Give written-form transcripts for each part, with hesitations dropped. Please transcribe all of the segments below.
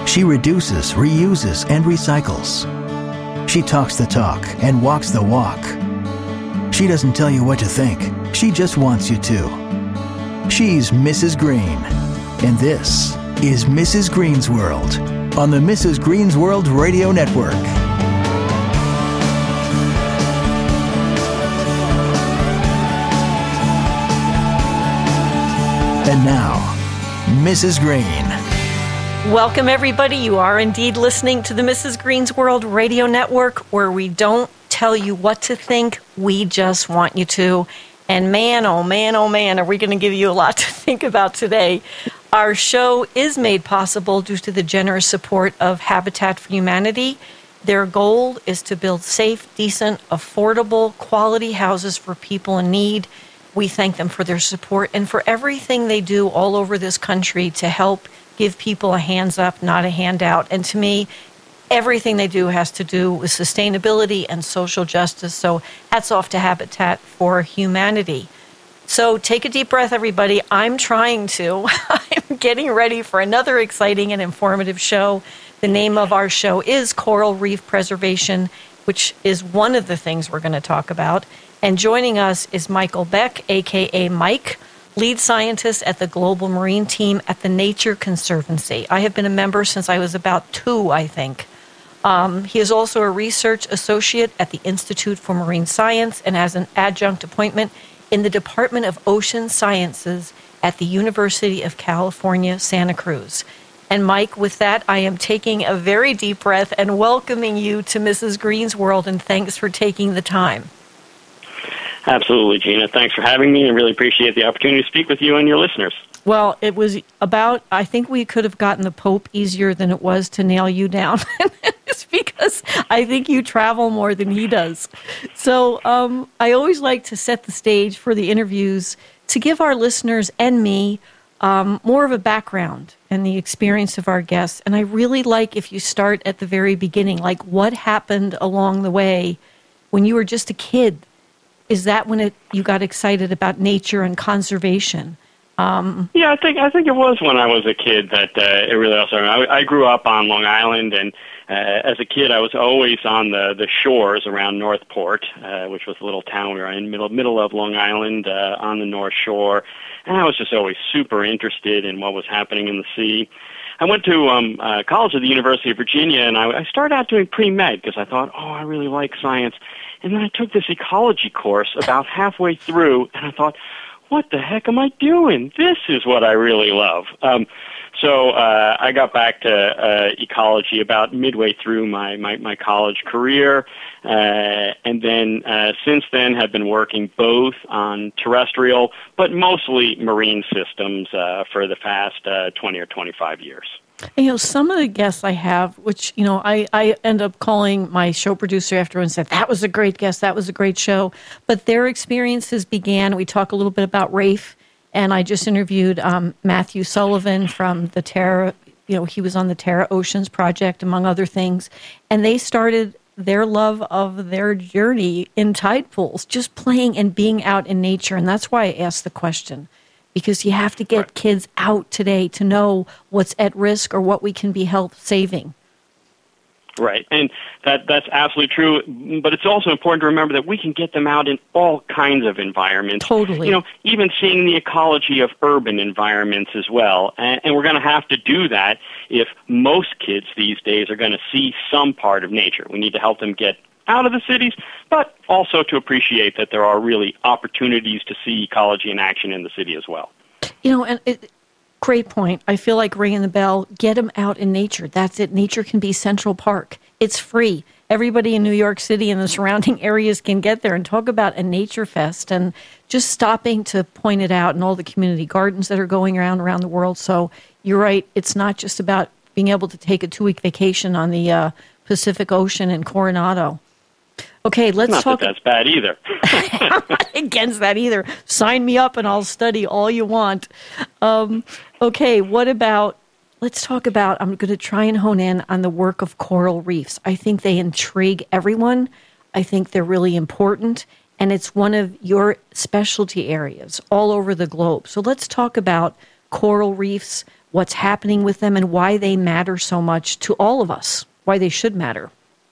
She reduces, reuses, and recycles. She talks the talk and walks the walk. She doesn't tell you what to think. She just wants you to. She's Mrs. Green. And this is Mrs. Green's World on the Mrs. Green's World Radio Network. And now, Mrs. Green. Welcome, everybody. You are indeed listening to the Mrs. Green's World Radio Network, where we don't tell you what to think, we just want you to. And man, oh man, are we going to give you a lot to think about today. Our show is made possible due to the generous support of Habitat for Humanity. Their goal is to build safe, decent, affordable, quality houses for people in need. We thank them for their support and for everything they do all over this country to help give people a hands up, not a handout. And to me, everything they do has to do with sustainability and social justice. So hats off to Habitat for Humanity. So take a deep breath, everybody. I'm trying to. I'm getting ready for another exciting and informative show. The name of our show is Coral Reef Preservation, which is one of the things we're going to talk about. And joining us is Michael Beck, a.k.a. Mike, lead scientist at the Global Marine Team at the Nature Conservancy. I have been a member since I was about 2, I think. He is also a research associate at the Institute for Marine Science and has an adjunct appointment in the Department of Ocean Sciences at the University of California, Santa Cruz. And Mike, with that, I am taking a very deep breath and welcoming you to Mrs. Green's World, and thanks for taking the time. Absolutely, Gina. Thanks for having me. I really appreciate the opportunity to speak with you and your listeners. Well, it was about, I think we could have gotten the Pope easier than it was to nail you down. It's because I think you travel more than he does. So I always like to set the stage for the interviews to give our listeners and me more of a background and the experience of our guests. And I really like if you start at the very beginning, like what happened along the way when you were just a kid. Is that when you got excited about nature and conservation? Yeah, I think it was when I was a kid that it really all started. I grew up on Long Island, and as a kid, I was always on the shores around Northport, which was a little town we were in, middle of Long Island, on the North Shore, and I was just always super interested in what was happening in the sea. I went to college at the University of Virginia, and I started out doing pre-med because I thought, I really like science. And then I took this ecology course about halfway through, and I thought, what the heck am I doing? This is what I really love. So I got back to ecology about midway through my college career, and then since then have been working both on terrestrial, but mostly marine systems for the past 20 or 25 years. And, some of the guests I have, which, I end up calling my show producer after and said, that was a great guest, that was a great show. But their experiences began, we talk a little bit about Rafe, and I just interviewed Matthew Sullivan from the Terra, he was on the Terra Oceans Project, among other things. And they started their love of their journey in tide pools, just playing and being out in nature. And that's why I asked the question. Because you have to get kids out today to know what's at risk or what we can be help saving. Right, and that's absolutely true. But it's also important to remember that we can get them out in all kinds of environments. Totally. Even seeing the ecology of urban environments as well. And we're going to have to do that if most kids these days are going to see some part of nature. We need to help them get out of the cities, but also to appreciate that there are really opportunities to see ecology in action in the city as well. Great point. I feel like ringing the bell. Get them out in nature. That's it. Nature can be Central Park. It's free. Everybody in New York City and the surrounding areas can get there and talk about a nature fest and just stopping to point it out and all the community gardens that are going around the world. So you're right. It's not just about being able to take a 2-week vacation on the Pacific Ocean in Coronado. Okay, let's talk. Not that that's bad either. I'm not against that either. Sign me up and I'll study all you want. Okay, let's talk about, I'm going to try and hone in on the work of coral reefs. I think they intrigue everyone. I think they're really important. And it's one of your specialty areas all over the globe. So let's talk about coral reefs, what's happening with them, and why they matter so much to all of us, why they should matter.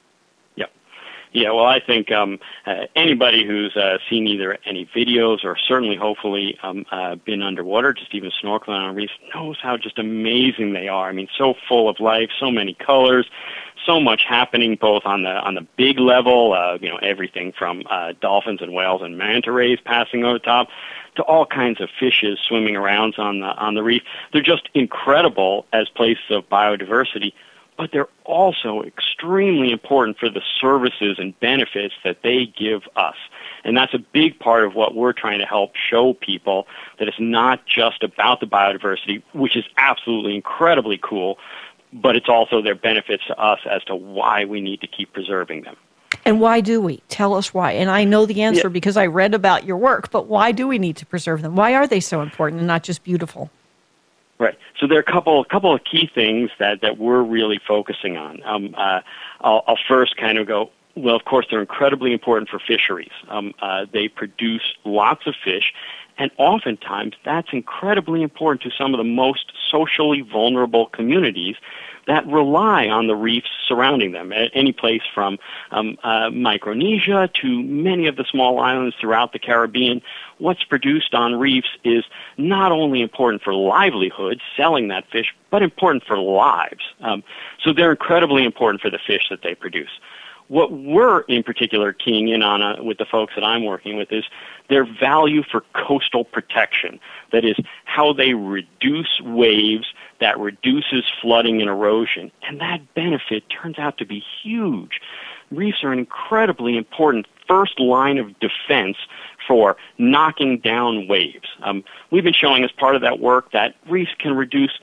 Yeah, well, I think anybody who's seen either any videos or certainly, hopefully, been underwater, just even snorkeling on a reef, knows how just amazing they are. I mean, so full of life, so many colors, so much happening both on the big level, everything from dolphins and whales and manta rays passing over the top, to all kinds of fishes swimming around on the reef. They're just incredible as places of biodiversity, but they're also extremely important for the services and benefits that they give us. And that's a big part of what we're trying to help show people, that it's not just about the biodiversity, which is absolutely incredibly cool, but it's also their benefits to us as to why we need to keep preserving them. And why do we? Tell us why. And I know the answer because I read about your work, but why do we need to preserve them? Why are they so important and not just beautiful? Right. So there are a couple of key things that we're really focusing on. I'll first kind of go, well, of course, they're incredibly important for fisheries. They produce lots of fish, and oftentimes that's incredibly important to some of the most socially vulnerable communities that rely on the reefs surrounding them, at any place from Micronesia to many of the small islands throughout the Caribbean. What's produced on reefs is not only important for livelihood, selling that fish, but important for lives. So they're incredibly important for the fish that they produce. What we're in particular keying in on with the folks that I'm working with is their value for coastal protection. That is, how they reduce waves, that reduces flooding and erosion. And that benefit turns out to be huge. Reefs are an incredibly important first line of defense for knocking down waves. We've been showing as part of that work that reefs can reduce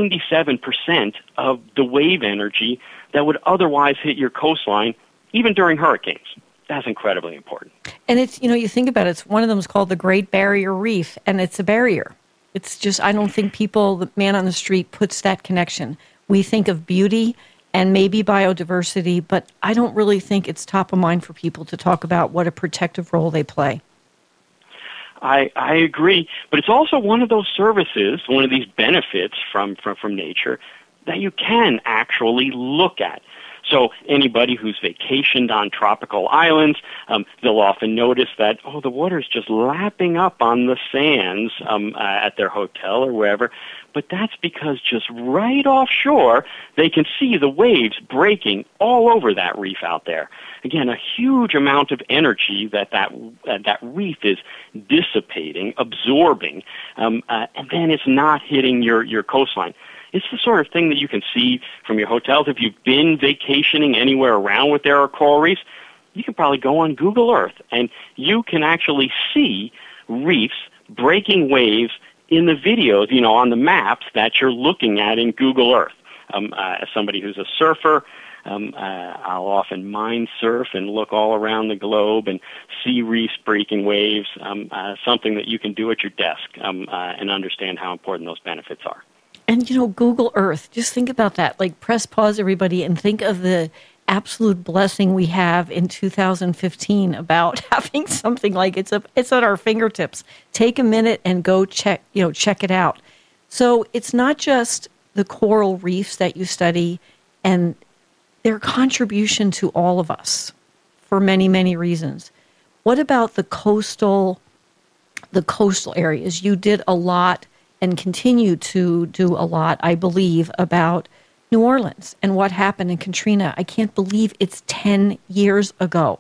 97% of the wave energy that would otherwise hit your coastline, even during hurricanes. That's incredibly important. And it's, you think about it, it's one of them is called the Great Barrier Reef, and it's a barrier. It's just, I don't think the man on the street puts that connection. We think of beauty and maybe biodiversity, but I don't really think it's top of mind for people to talk about what a protective role they play. I agree, but it's also one of those services, one of these benefits from nature that you can actually look at. So anybody who's vacationed on tropical islands, they'll often notice that, the water's just lapping up on the sands at their hotel or wherever. But that's because just right offshore, they can see the waves breaking all over that reef out there. Again, a huge amount of energy that reef is dissipating, absorbing, and then it's not hitting your coastline. It's the sort of thing that you can see from your hotels. If you've been vacationing anywhere around where there are coral reefs, you can probably go on Google Earth, and you can actually see reefs breaking waves in the videos, on the maps that you're looking at in Google Earth. As somebody who's a surfer, I'll often mind surf and look all around the globe and see reefs breaking waves, something that you can do at your desk and understand how important those benefits are. And, Google Earth, just think about that. Like, press pause, everybody, and think of the absolute blessing we have in 2015 about having something like it's at our fingertips. Take a minute and go check it out. So it's not just the coral reefs that you study and their contribution to all of us for many, many reasons. What about the coastal areas? You did a lot and continue to do a lot, I believe, about New Orleans and what happened in Katrina. I can't believe it's 10 years ago.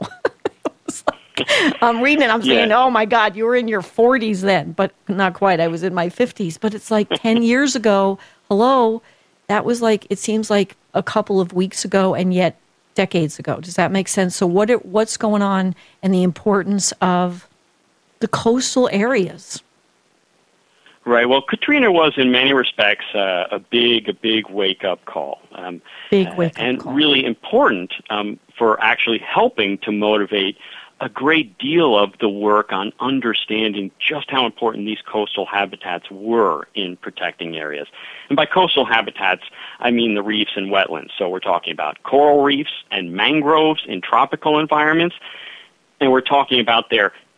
I'm reading it, I'm saying, oh my God, you were in your 40s then, but not quite. I was in my 50s, but it's like 10 years ago. Hello, that was it seems like a couple of weeks ago and yet decades ago. Does that make sense? So what's going on and the importance of the coastal areas? Right. Well, Katrina was, in many respects, a big wake-up call. Big wake-up and call. really important for actually helping to motivate a great deal of the work on understanding just how important these coastal habitats were in protecting areas. And by coastal habitats, I mean the reefs and wetlands. So we're talking about coral reefs and mangroves in tropical environments, and we're talking about their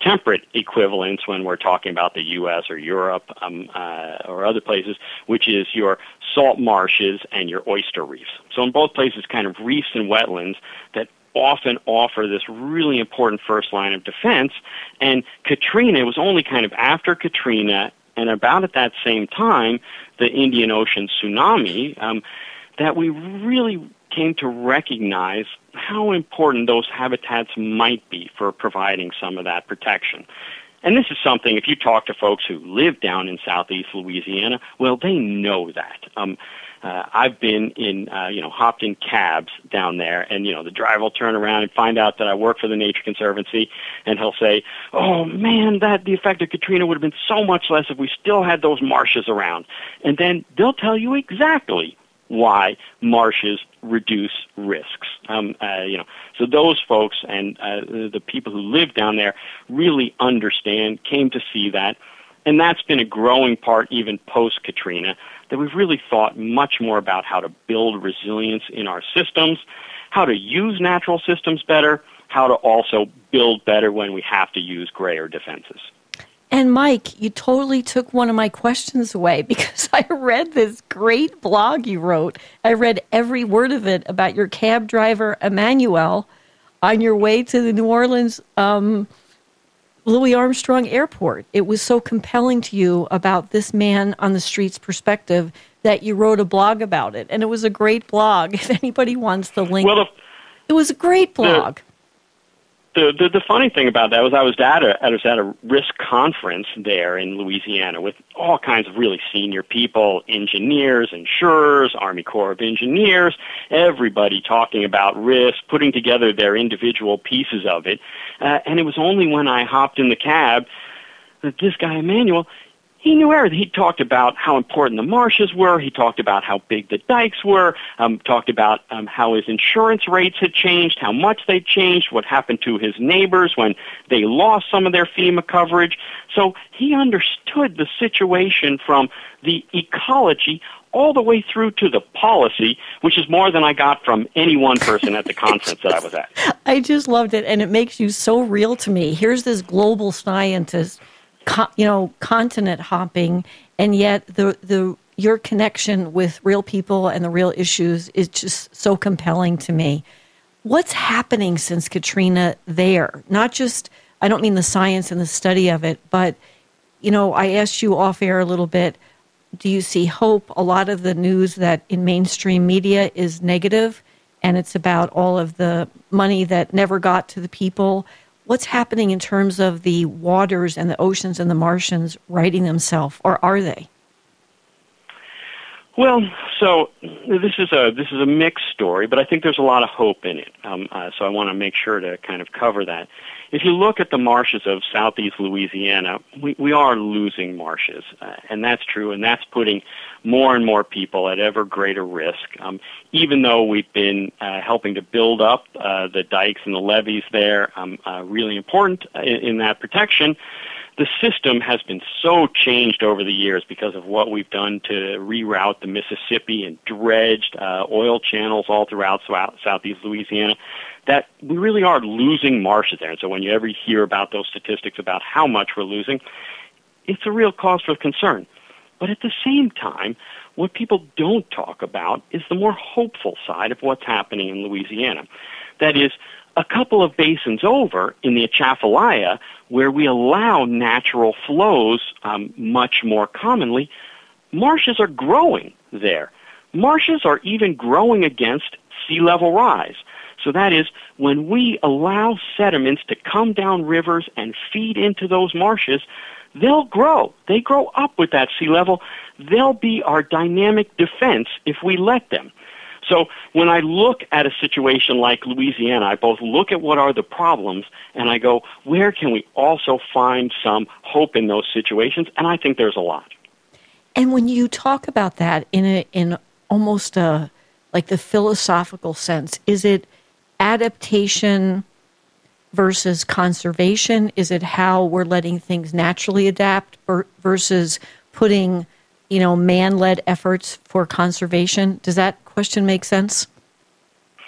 temperate equivalents when we're talking about the U.S. or Europe or other places, which is your salt marshes and your oyster reefs. So in both places, kind of reefs and wetlands that often offer this really important first line of defense. And Katrina was only kind of after Katrina and about at that same time, the Indian Ocean tsunami, that we really came to recognize how important those habitats might be for providing some of that protection. And this is something, if you talk to folks who live down in southeast Louisiana, well, they know that. I've been in, hopped in cabs down there, and, the driver will turn around and find out that I work for the Nature Conservancy, and he'll say, oh, man, the effect of Katrina would have been so much less if we still had those marshes around. And then they'll tell you exactly why marshes reduce risks. So those folks and the people who live down there really understand, came to see that, and that's been a growing part even post-Katrina, that we've really thought much more about how to build resilience in our systems, how to use natural systems better, how to also build better when we have to use grayer defenses. And Mike, you totally took one of my questions away, because I read this great blog you wrote. I read every word of it about your cab driver, Emmanuel, on your way to the New Orleans Louis Armstrong Airport. It was so compelling to you about this man on the street's perspective that you wrote a blog about it. And it was a great blog. If anybody wants the link, it was a great blog. The funny thing about that was I was at a risk conference there in Louisiana with all kinds of really senior people, engineers, insurers, Army Corps of Engineers, everybody talking about risk, putting together their individual pieces of it. And it was only when I hopped in the cab that this guy, Emmanuel, he knew everything. He talked about how important the marshes were. He talked about how big the dikes were. Talked about how his insurance rates had changed, how much they'd changed, what happened to his neighbors when they lost some of their FEMA coverage. So he understood the situation from the ecology all the way through to the policy, which is more than I got from any one person at the conference that I was at. I just loved it, and it makes you so real to me. Here's this global scientist, continent hopping, and yet your connection with real people and the real issues is just so compelling to me. What's happening since Katrina there? Not just, I don't mean the science and the study of it, but, I asked you off air a little bit, do you see hope? A lot of the news that in mainstream media is negative, and it's about all of the money that never got to the people. What's happening in terms of the waters and the oceans and the Martians righting themselves, or are they? Well, so this is a mixed story, but I think there's a lot of hope in it. So I want to make sure to kind of cover that. If you look at the marshes of southeast Louisiana, we are losing marshes, and that's true, and that's putting more and more people at ever greater risk. Even though we've been helping to build up the dikes and the levees there, really important in that protection, the system has been so changed over the years because of what we've done to reroute the Mississippi and dredged oil channels all throughout southeast Louisiana that we really are losing marshes there. And so when you ever hear about those statistics about how much we're losing, it's a real cause for concern. But at the same time, what people don't talk about is the more hopeful side of what's happening in Louisiana. That is, a couple of basins over in the Atchafalaya, where we allow natural flows much more commonly, marshes are growing there. Marshes are even growing against sea level rise. So that is, when we allow sediments to come down rivers and feed into those marshes, they'll grow. They grow up with that sea level. They'll be our dynamic defense if we let them. So when I look at a situation like Louisiana, I both look at what are the problems, and I go, where can we also find some hope in those situations? And I think there's a lot. And when you talk about that in almost like the philosophical sense, is it adaptation versus conservation? Is it how we're letting things naturally adapt versus putting, man-led efforts for conservation? Does that question make sense?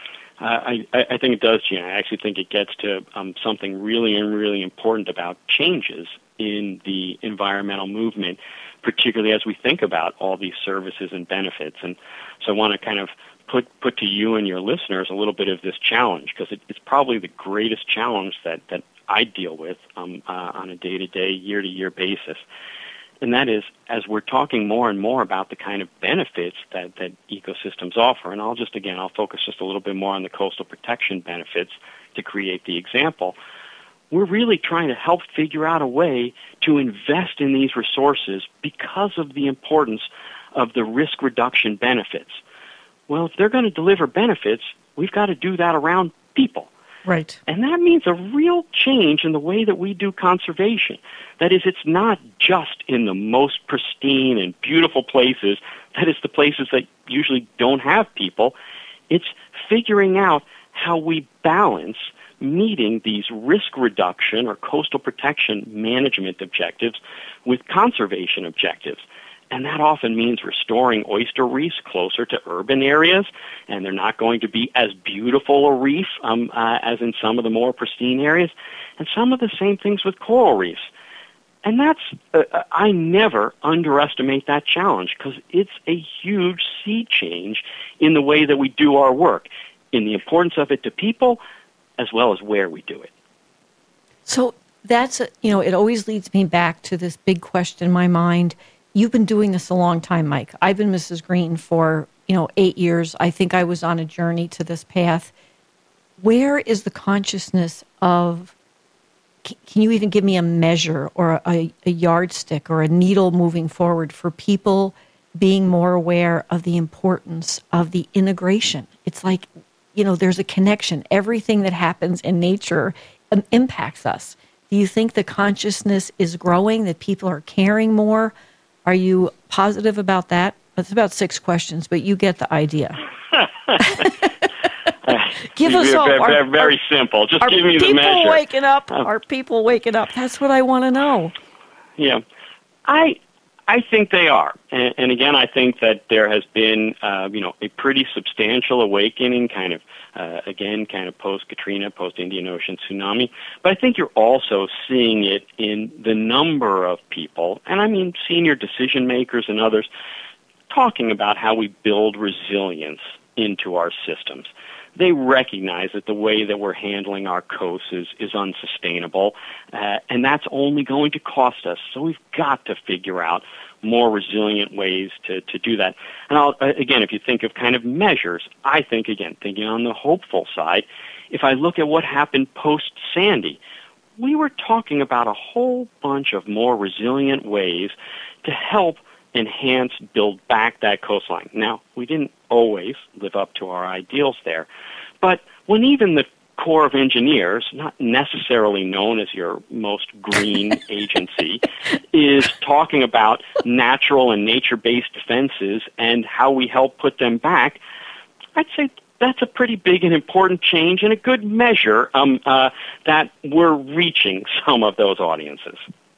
I think it does, Gina. I actually think it gets to something really important about changes in the environmental movement, particularly as we think about all these services and benefits. And so I want to kind of put to you and your listeners a little bit of this challenge, because it's probably the greatest challenge that I deal with on a day-to-day, year-to-year basis. And that is, as we're talking more and more about the kind of benefits that ecosystems offer, and I'll focus just a little bit more on the coastal protection benefits to create the example, we're really trying to help figure out a way to invest in these resources because of the importance of the risk reduction benefits. Well, if they're going to deliver benefits, we've got to do that around people. Right. And that means a real change in the way that we do conservation. That is, it's not just in the most pristine and beautiful places, that is the places that usually don't have people. It's figuring out how we balance meeting these risk reduction or coastal protection management objectives with conservation objectives. And that often means restoring oyster reefs closer to urban areas, and they're not going to be as beautiful a reef as in some of the more pristine areas, and some of the same things with coral reefs. And that's, I never underestimate that challenge, because it's a huge sea change in the way that we do our work, in the importance of it to people, as well as where we do it. So that's, it always leads me back to this big question in my mind. You've been doing this a long time, Mike. I've been Mrs. Green for, 8 years. I think I was on a journey to this path. Where is the consciousness of, can you even give me a measure or a yardstick or a needle moving forward for people being more aware of the importance of the integration? It's like, there's a connection. Everything that happens in nature impacts us. Do you think the consciousness is growing, that people are caring more? Are you positive about that? It's about 6 questions, but you get the idea. Give us all. Very simple. Just give me the measure. Are people waking up? Are people waking up? That's what I want to know. Yeah. I think they are. And again, I think that there has been, a pretty substantial awakening kind of post-Katrina, post-Indian Ocean tsunami. But I think you're also seeing it in the number of people, and I mean senior decision makers and others, talking about how we build resilience into our systems. They recognize that the way that we're handling our coasts is unsustainable, and that's only going to cost us. So we've got to figure out more resilient ways to do that. And again, if you think of kind of measures, I think, again, thinking on the hopeful side, if I look at what happened post-Sandy, we were talking about a whole bunch of more resilient ways to help enhance, build back that coastline. Now, we didn't always live up to our ideals there, but when even the Corps of Engineers, not necessarily known as your most green agency, is talking about natural and nature-based defenses and how we help put them back, I'd say that's a pretty big and important change and a good measure that we're reaching some of those audiences.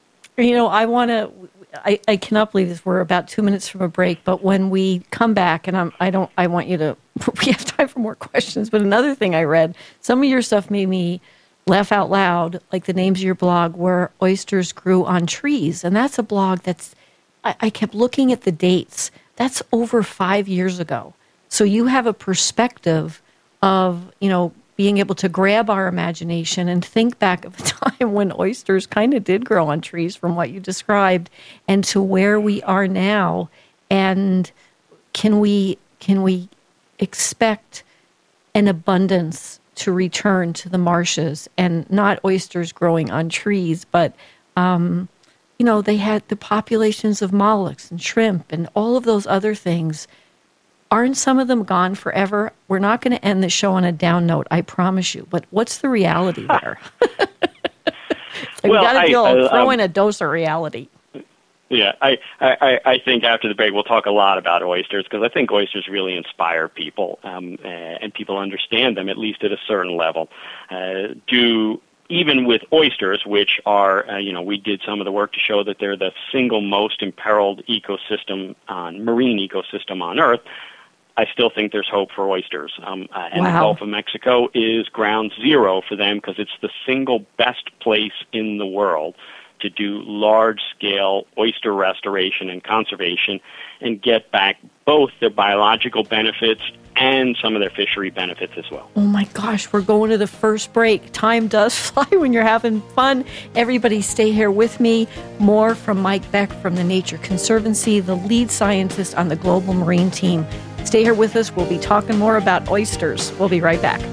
I cannot believe this. We're about 2 minutes from a break, but when we come back, and I want you to, we have time for more questions, but another thing I read, some of your stuff made me laugh out loud, like the names of your blog where oysters grew on trees. And that's a blog I kept looking at the dates. That's over 5 years ago. So you have a perspective of, being able to grab our imagination and think back of a time when oysters kind of did grow on trees from what you described and to where we are now. And can we expect an abundance to return to the marshes, and not oysters growing on trees, but, they had the populations of mollusks and shrimp and all of those other things. Aren't some of them gone forever? We're not going to end the show on a down note, I promise you. But what's the reality there? We got to throw in a dose of reality. Yeah, I think after the break we'll talk a lot about oysters, because I think oysters really inspire people, and people understand them, at least at a certain level. Even with oysters, which are, we did some of the work to show that they're the single most imperiled marine ecosystem on Earth, I still think there's hope for oysters. And Wow. the Gulf of Mexico is ground zero for them because it's the single best place in the world to do large-scale oyster restoration and conservation and get back both their biological benefits and some of their fishery benefits as well. Oh my gosh, we're going to the first break. Time does fly when you're having fun. Everybody stay here with me. More from Mike Beck from the Nature Conservancy, the lead scientist on the Global Marine Team. Stay here with us. We'll be talking more about oysters. We'll be right back.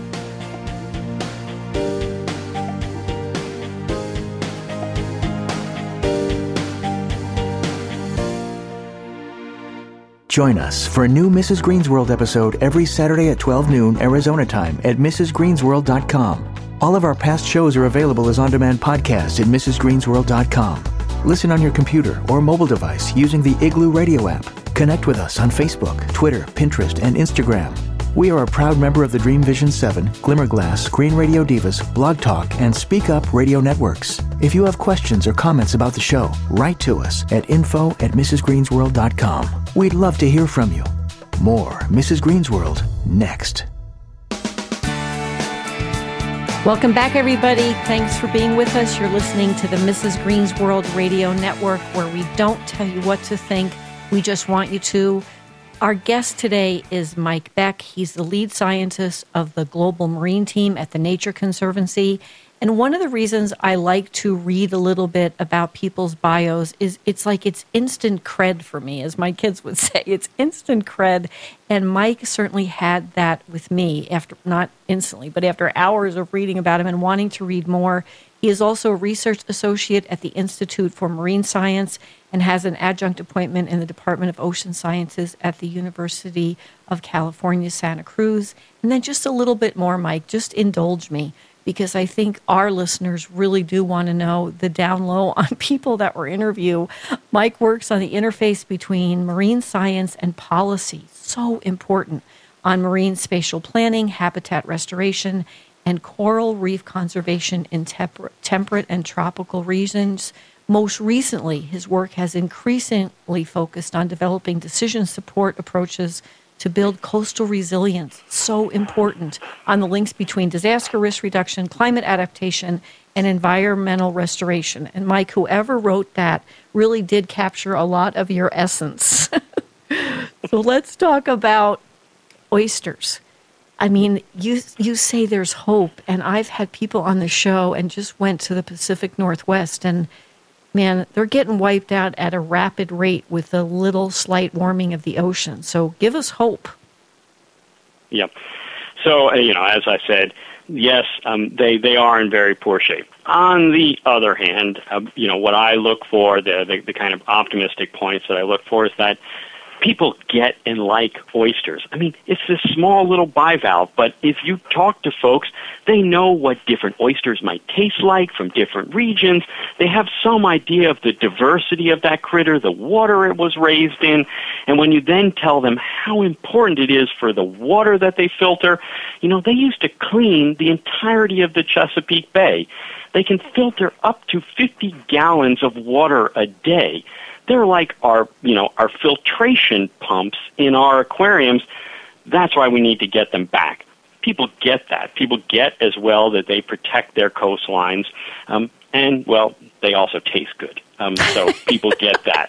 Join us for a new Mrs. Green's World episode every Saturday at 12 noon Arizona time at mrsgreensworld.com. All of our past shows are available as on-demand podcasts at mrsgreensworld.com. Listen on your computer or mobile device using the Igloo radio app. Connect with us on Facebook, Twitter, Pinterest, and Instagram. We are a proud member of the Dream Vision 7, Glimmerglass, Green Radio Divas, Blog Talk, and Speak Up radio networks. If you have questions or comments about the show, write to us at info@mrsgreensworld.com. We'd love to hear from you. More Mrs. Green's World next. Welcome back, everybody. Thanks for being with us. You're listening to the Mrs. Green's World Radio Network, where we don't tell you what to think. We just want you to. Our guest today is Mike Beck. He's the lead scientist of the Global Marine Team at the Nature Conservancy. And one of the reasons I like to read a little bit about people's bios is it's like it's instant cred for me, as my kids would say. It's instant cred. And Mike certainly had that with me, after not instantly, but after hours of reading about him and wanting to read more. He is also a research associate at the Institute for Marine Science and has an adjunct appointment in the Department of Ocean Sciences at the University of California, Santa Cruz. And then just a little bit more, Mike, just indulge me, because I think our listeners really do want to know the down low on people that we interview. Mike works on the interface between marine science and policy, so important, on marine spatial planning, habitat restoration, and coral reef conservation in temperate and tropical regions. Most recently, his work has increasingly focused on developing decision support approaches to build coastal resilience, so important, on the links between disaster risk reduction, climate adaptation, and environmental restoration. And Mike, whoever wrote that really did capture a lot of your essence. So let's talk about oysters. I mean, you say there's hope, and I've had people on the show and just went to the Pacific Northwest, and man, they're getting wiped out at a rapid rate with a little slight warming of the ocean. So give us hope. Yep. So, as I said, yes, they are in very poor shape. On the other hand, what I look for, the kind of optimistic points that I look for, is that people get and like oysters. I mean, it's this small little bivalve, but if you talk to folks, they know what different oysters might taste like from different regions. They have some idea of the diversity of that critter, the water it was raised in, and when you then tell them how important it is for the water that they filter, they used to clean the entirety of the Chesapeake Bay. They can filter up to 50 gallons of water a day. They're like our filtration pumps in our aquariums. That's why we need to get them back. People get that. People get as well that they protect their coastlines, and they also taste good. So people get that.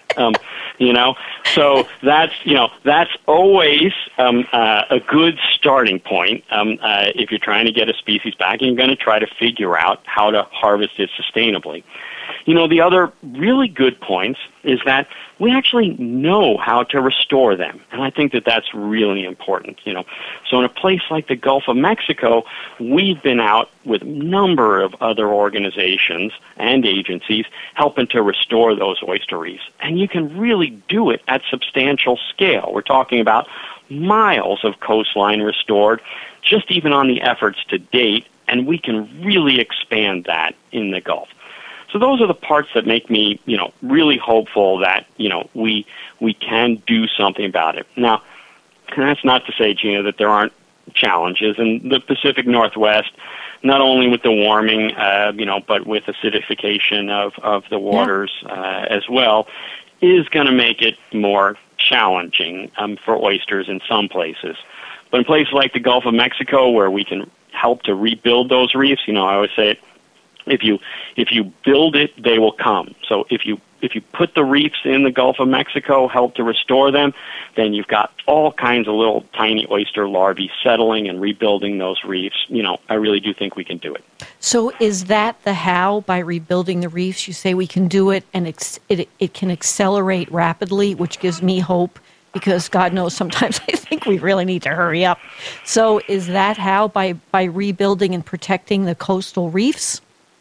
So that's always a good starting point. If you're trying to get a species back, and you're going to try to figure out how to harvest it sustainably. The other really good points is that we actually know how to restore them, and I think that that's really important. So in a place like the Gulf of Mexico, we've been out with a number of other organizations and agencies helping to restore those oyster reefs, and you can really do it at substantial scale. We're talking about miles of coastline restored, just even on the efforts to date, and we can really expand that in the Gulf. So those are the parts that make me, really hopeful that, we can do something about it. Now, that's not to say, Gina, that there aren't challenges. In the Pacific Northwest, not only with the warming, but with acidification of the waters as well, is going to make it more challenging for oysters in some places. But in places like the Gulf of Mexico, where we can help to rebuild those reefs, I always say, if you build it, they will come. So if you put the reefs in the Gulf of Mexico, help to restore them, then you've got all kinds of little tiny oyster larvae settling and rebuilding those reefs. I really do think we can do it. So is that the how, by rebuilding the reefs? You say we can do it, and it can accelerate rapidly, which gives me hope, because God knows sometimes I think we really need to hurry up. So is that how, by rebuilding and protecting the coastal reefs?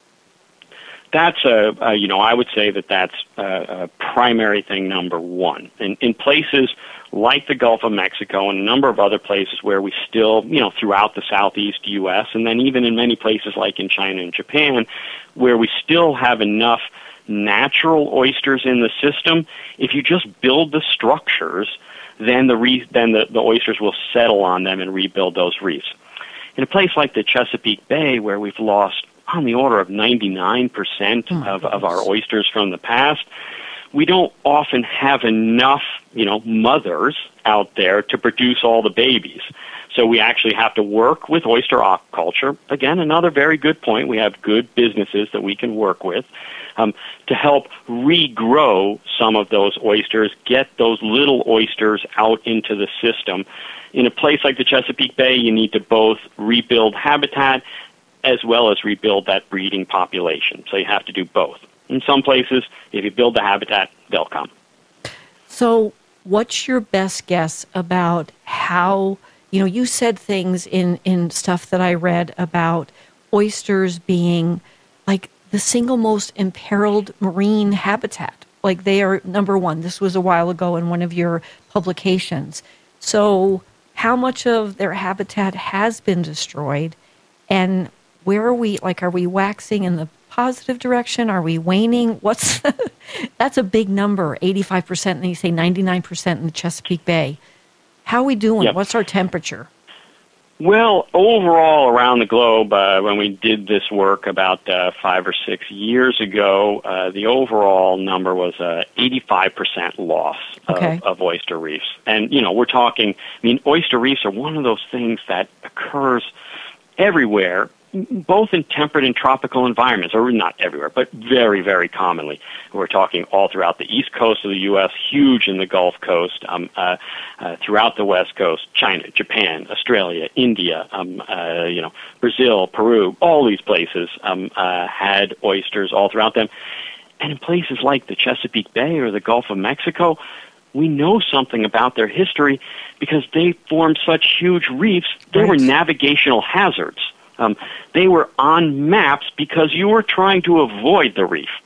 That's I would say that's a primary thing, number one. In places like the Gulf of Mexico and a number of other places where we still, throughout the southeast U.S., and then even in many places like in China and Japan, where we still have enough natural oysters in the system, if you just build the structures, then the oysters will settle on them and rebuild those reefs. In a place like the Chesapeake Bay, where we've lost on the order of 99% of our oysters from the past, we don't often have enough, mothers out there to produce all the babies. So we actually have to work with oyster aquaculture. Again, another very good point. We have good businesses that we can work with to help regrow some of those oysters, get those little oysters out into the system. In a place like the Chesapeake Bay, you need to both rebuild habitat as well as rebuild that breeding population. So you have to do both. In some places, if you build the habitat, they'll come. So what's your best guess about how, you said things in stuff that I read about oysters being like the single most imperiled marine habitat. Like they are number one. This was a while ago in one of your publications. So how much of their habitat has been destroyed, and where are we? Like, are we waxing in the positive direction? Are we waning? That's a big number, 85%, and you say 99% in the Chesapeake Bay. How are we doing? Yep. What's our temperature? Well, overall around the globe, when we did this work about 5 or 6 years ago, the overall number was 85% loss of oyster reefs. And, we're talking, oyster reefs are one of those things that occurs everywhere, both in temperate and tropical environments, or not everywhere, but very, very commonly. We're talking all throughout the east coast of the U.S., huge in the Gulf Coast, throughout the west coast, China, Japan, Australia, India, Brazil, Peru, all these places had oysters all throughout them. And in places like the Chesapeake Bay or the Gulf of Mexico, we know something about their history because they formed such huge reefs. They were navigational hazards. They were on maps because you were trying to avoid the reef.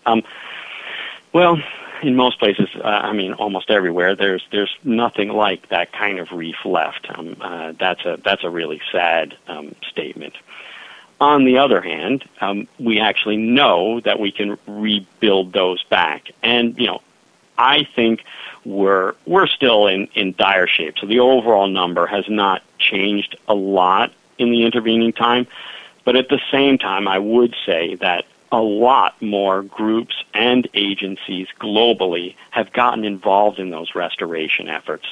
Well, in most places, almost everywhere, there's nothing like that kind of reef left. That's a really sad statement. On the other hand, we actually know that we can rebuild those back, and I think we're still in dire shape. So the overall number has not changed a lot in the intervening time, but at the same time, I would say that a lot more groups and agencies globally have gotten involved in those restoration efforts.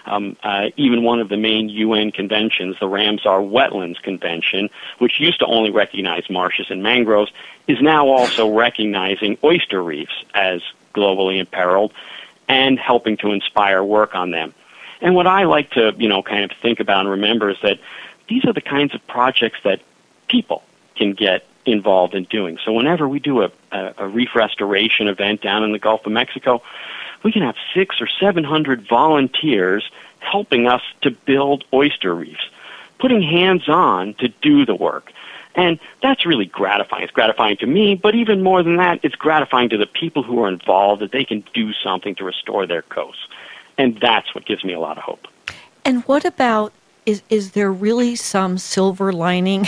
Even one of the main UN conventions, the Ramsar Wetlands Convention, which used to only recognize marshes and mangroves, is now also recognizing oyster reefs as globally imperiled and helping to inspire work on them. And what I like to, kind of think about and remember is that these are the kinds of projects that people can get involved in doing. So whenever we do a reef restoration event down in the Gulf of Mexico, we can have 600 or 700 volunteers helping us to build oyster reefs, putting hands on to do the work. And that's really gratifying. It's gratifying to me, but even more than that, it's gratifying to the people who are involved that they can do something to restore their coasts. And that's what gives me a lot of hope. And what about, is there really some silver lining?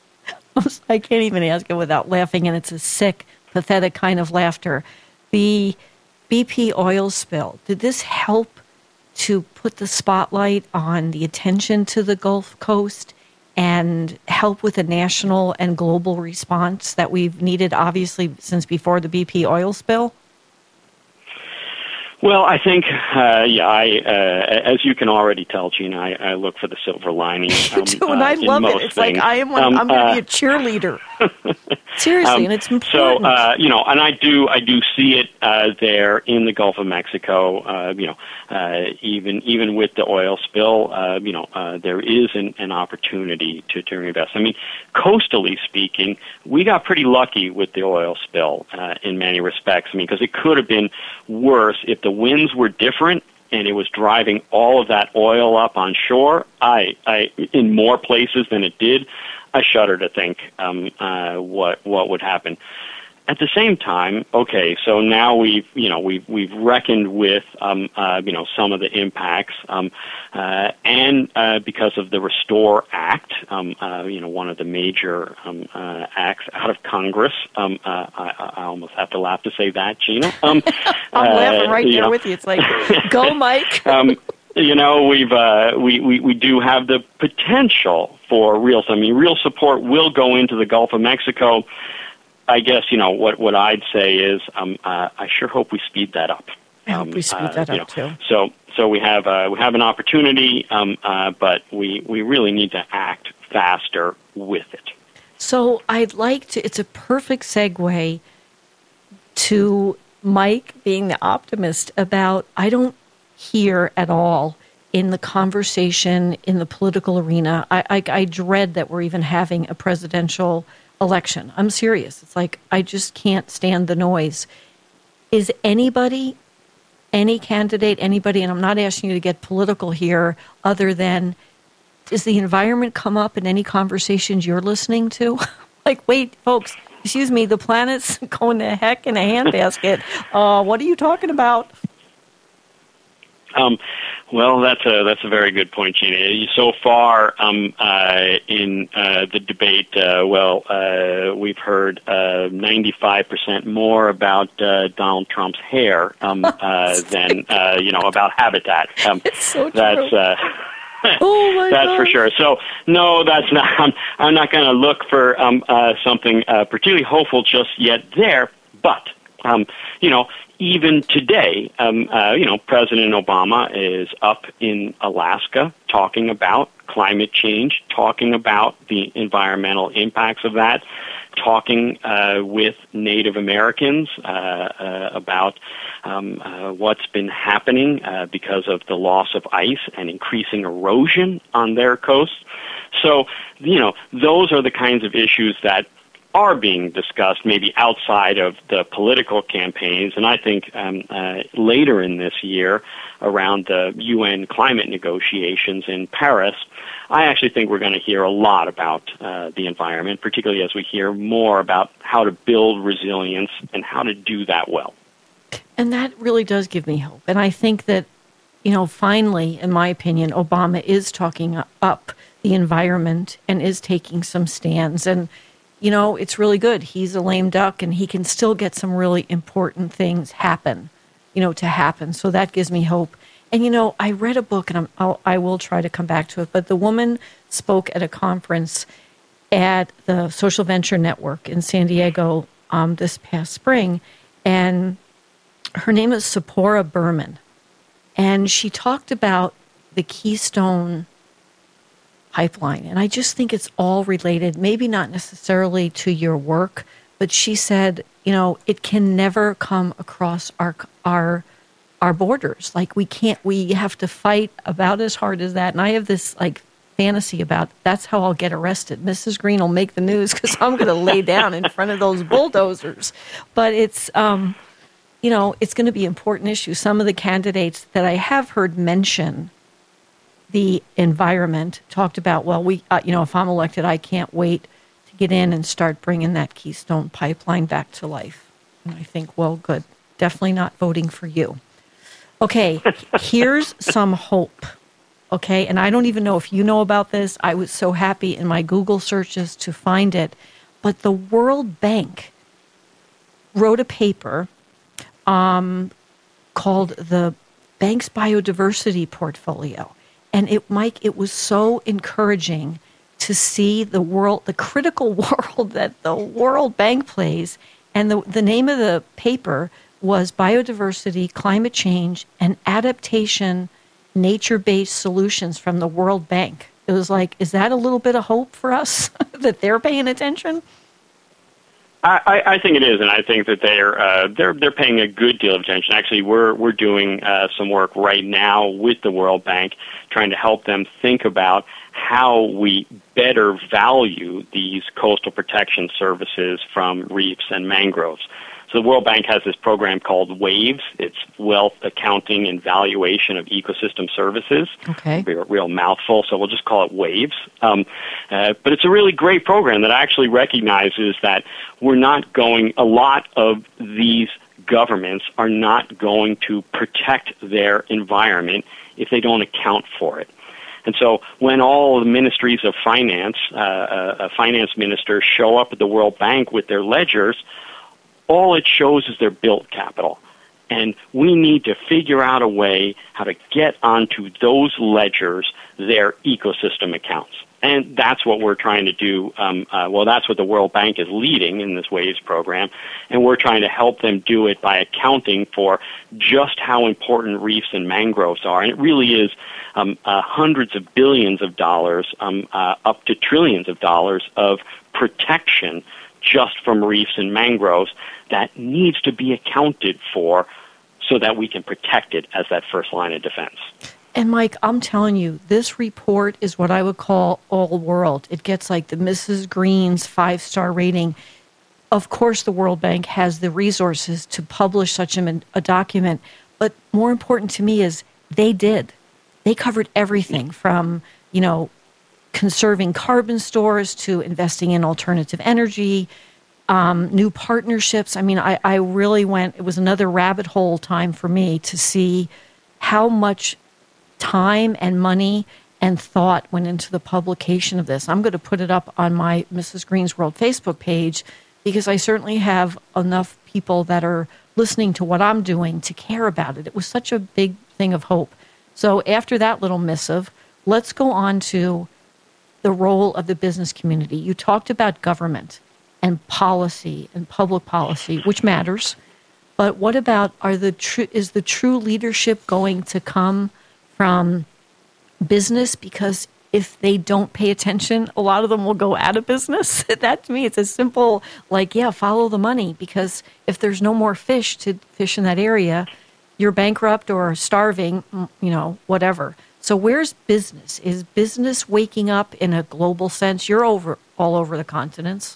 I can't even ask it without laughing, and it's a sick, pathetic kind of laughter. The BP oil spill, did this help to put the spotlight on the attention to the Gulf Coast and help with a national and global response that we've needed, obviously, since before the BP oil spill? Well, I think, as you can already tell, Gina, I look for the silver lining. You do, and I love it. It's things. Like I'm going to be a cheerleader. Seriously, and it's important. So, and I do see it there in the Gulf of Mexico. Even with the oil spill, there is an opportunity to reinvest. I mean, coastally speaking, we got pretty lucky with the oil spill in many respects. I mean, because it could have been worse if the winds were different and it was driving all of that oil up on shore. I in more places than it did, I shudder to think what would happen. At the same time, okay, so now we've reckoned with some of the impacts, and because of the Restore Act, one of the major acts out of Congress. I almost have to laugh to say that, Gina. I'm laughing right there with you. It's like, go, Mike. We do have the potential for real support will go into the Gulf of Mexico. I guess, what I'd say is I sure hope we speed that up. I hope we speed that up, too. So we have an opportunity, but we really need to act faster with it. So I'd like to, it's a perfect segue to Mike being the optimist about, I don't hear at all in the conversation in the political arena. I dread that we're even having a presidential election. I'm serious. It's like, I just can't stand the noise. Is anybody, any candidate, anybody, and I'm not asking you to get political here, other than, does the environment come up in any conversations you're listening to? Like, wait, folks, excuse me, the planet's going to heck in a handbasket. What are you talking about? Well, that's a very good point, Gina. So far in the debate, we've heard 95% more about Donald Trump's hair than about habitat. It's so true. That's oh my that's God. For sure. So no, that's not. I'm not going to look for something particularly hopeful just yet there. But even today, President Obama is up in Alaska talking about climate change, talking about the environmental impacts of that, talking with Native Americans about what's been happening because of the loss of ice and increasing erosion on their coasts. So, those are the kinds of issues that are being discussed maybe outside of the political campaigns. And I think later in this year, around the UN climate negotiations in Paris, I actually think we're going to hear a lot about the environment, particularly as we hear more about how to build resilience and how to do that well. And that really does give me hope. And I think that, finally, in my opinion, Obama is talking up the environment and is taking some stands. And it's really good. He's a lame duck, and he can still get some really important things happen. So that gives me hope. And, I read a book, and I will try to come back to it, but the woman spoke at a conference at the Social Venture Network in San Diego this past spring, and her name is Sephora Berman. And she talked about the Keystone Pipeline. And I just think it's all related, maybe not necessarily to your work, but she said, it can never come across our borders. Like we have to fight about as hard as that. And I have this fantasy about that's how I'll get arrested. Mrs. Green will make the news because I'm going to lay down in front of those bulldozers. But it's, it's going to be an important issue. Some of the candidates that I have heard mention the environment talked about, if I'm elected, I can't wait to get in and start bringing that Keystone Pipeline back to life. And I think, well, good. Definitely not voting for you. Okay, here's some hope. Okay, and I don't even know if you know about this. I was so happy in my Google searches to find it. But the World Bank wrote a paper called the Bank's Biodiversity Portfolio. And it was so encouraging to see the critical role that the World Bank plays. And the name of the paper was biodiversity, climate change, and adaptation, nature-based solutions from the World Bank. It was like, is that a little bit of hope for us that they're paying attention? I think it is, and I think that they're paying a good deal of attention. Actually, we're doing some work right now with the World Bank, trying to help them think about how we better value these coastal protection services from reefs and mangroves. So the World Bank has this program called WAVES. It's Wealth Accounting and Valuation of Ecosystem Services. Okay. It'll be a real mouthful, so we'll just call it WAVES. But it's a really great program that actually recognizes that a lot of these governments are not going to protect their environment if they don't account for it. And so when all the ministries of finance, finance ministers show up at the World Bank with their ledgers, all it shows is their built capital. And we need to figure out a way how to get onto those ledgers their ecosystem accounts. And that's what we're trying to do. That's what the World Bank is leading in this WAVES program. And we're trying to help them do it by accounting for just how important reefs and mangroves are. And it really is hundreds of billions of dollars, up to trillions of dollars of protection just from reefs and mangroves that needs to be accounted for so that we can protect it as that first line of defense. And Mike, I'm telling you, this report is what I would call all world. It gets like the Mrs. Green's 5-star rating. Of course, the World Bank has the resources to publish such a document, but more important to me is they did. They covered everything from, conserving carbon stores to investing in alternative energy, new partnerships. I mean, I really it was another rabbit hole time for me to see how much time and money and thought went into the publication of this. I'm going to put it up on my Mrs. Green's World Facebook page because I certainly have enough people that are listening to what I'm doing to care about it. It was such a big thing of hope. So after that little missive, let's go on to the role of the business community. You talked about government and policy and public policy, which matters. But what about is the true leadership going to come from business? Because if they don't pay attention, a lot of them will go out of business. That to me, it's as simple follow the money. Because if there's no more fish to fish in that area, you're bankrupt or starving, whatever. So where's business? Is business waking up in a global sense? You're all over the continents.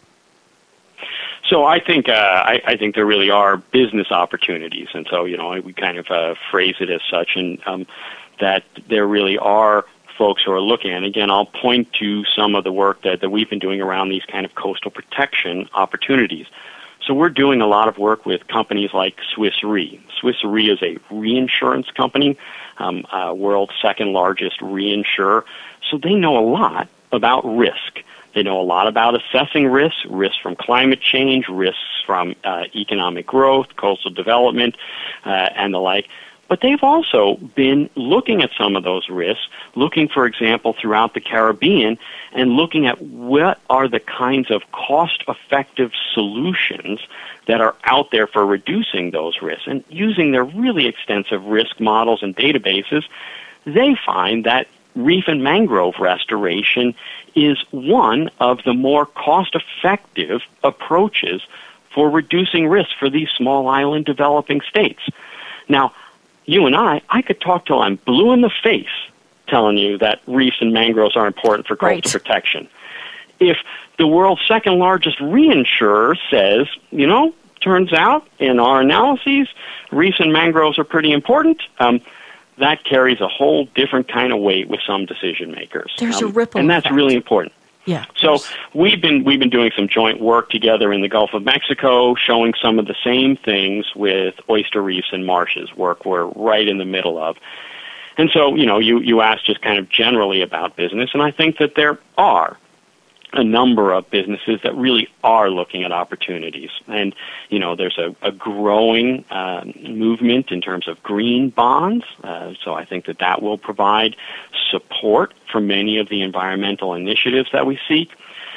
So I think there really are business opportunities, and so we kind of phrase it as such, and that there really are folks who are looking. And again, I'll point to some of the work that we've been doing around these kind of coastal protection opportunities. So we're doing a lot of work with companies like Swiss Re. Swiss Re is a reinsurance company, world's second largest reinsurer. So they know a lot about risk. They know a lot about assessing risks from climate change, risks from economic growth, coastal development, and the like. But they've also been looking at some of those risks, looking, for example, throughout the Caribbean, and looking at what are the kinds of cost-effective solutions that are out there for reducing those risks. And using their really extensive risk models and databases, they find that reef and mangrove restoration is one of the more cost-effective approaches for reducing risk for these small island developing states. Now, you and I could talk till I'm blue in the face telling you that reefs and mangroves are important for coastal protection. If the world's second largest reinsurer says, turns out in our analyses, reefs and mangroves are pretty important, that carries a whole different kind of weight with some decision makers. There's a ripple and that's effect. really important. Yeah. So we've been doing some joint work together in the Gulf of Mexico, showing some of the same things with oyster reefs and marshes, work we're right in the middle of. And so, you asked just kind of generally about business, and I think that there are a number of businesses that really are looking at opportunities. And, there's a growing movement in terms of green bonds. So I think that will provide support for many of the environmental initiatives that we seek.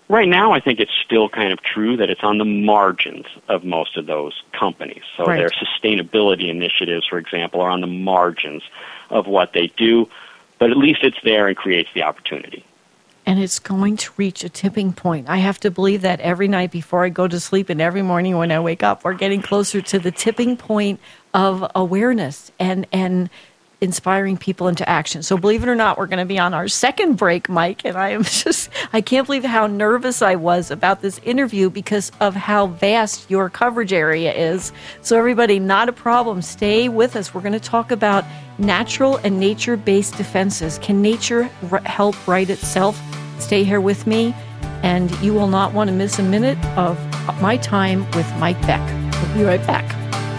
Right now, I think it's still kind of true that it's on the margins of most of those companies. So Right. their sustainability initiatives, for example, are on the margins of what they do, but at least it's there and creates the opportunity. And it's going to reach a tipping point. I have to believe that every night before I go to sleep and every morning when I wake up, we're getting closer to the tipping point of awareness and inspiring people into action. So believe it or not, we're going to be on our second break, Mike, and I can't believe how nervous I was about this interview because of how vast your coverage area is. So everybody, not a problem. Stay with us. We're going to talk about natural and nature-based defenses. Can nature help right itself? Stay here with me, and you will not want to miss a minute of my time with Mike Beck. We'll be right back.